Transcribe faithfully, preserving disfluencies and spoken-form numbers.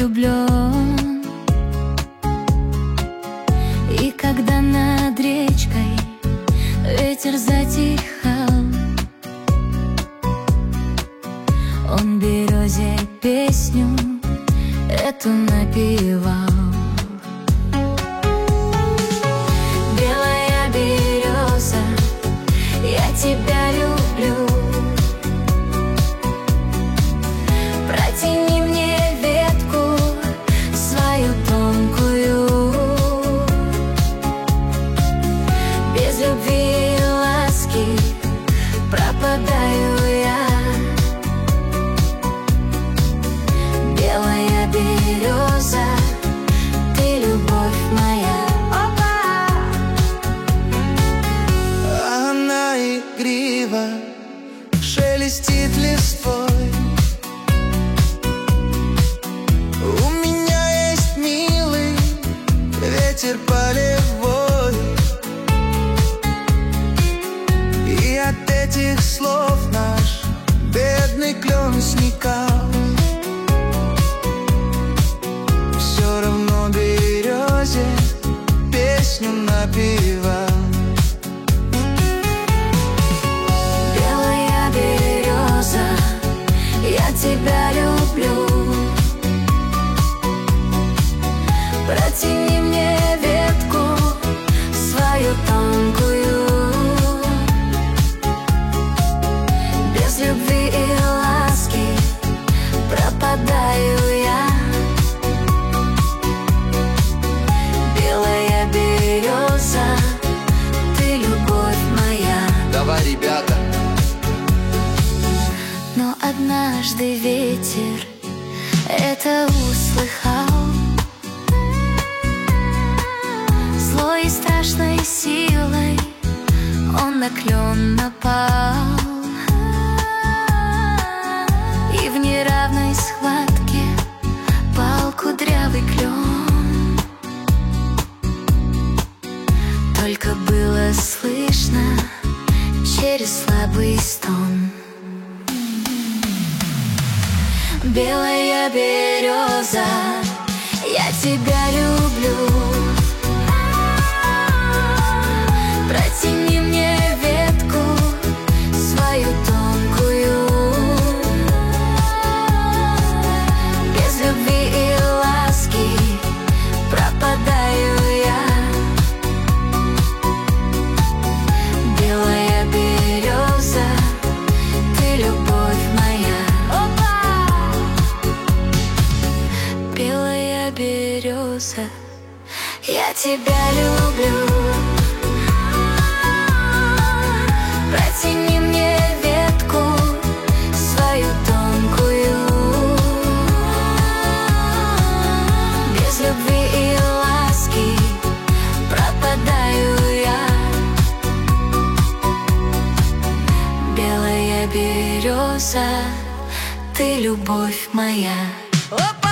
влюблен. И когда над речкой ветер затихал, он березе песню эту напевал. Белая береза, я тебя люблю. Протяни мне ветку свою тонкую. Без любви и ласки пропадаю я. Белая береза, ты любовь моя. Она игриво шелестит листвой. У меня есть милый ветер полевой, и от этих слов наш бедный клен сникал. Все равно березе песню напевал. Белая береза, я тебя люблю. Протяни мне ветку свою тонкую. Без любви и ласки пропадаю я. Белая береза, ты любовь моя. Давай, ребята. Но однажды ветер это услыхал. Злой и страшной силой он на клен напал. И в неравной схватке пал кудрявый клен. Только было слышно через слабый стон. Белая береза, я тебя люблю. Протяни мне ветку свою тонкую. Без любви и ласки пропадаю я. Белая береза, ты любовь моя. Белая береза, я тебя люблю. Протяни мне ветку свою тонкую. Без любви и ласки пропадаю я. Белая береза, ты любовь моя. Оп!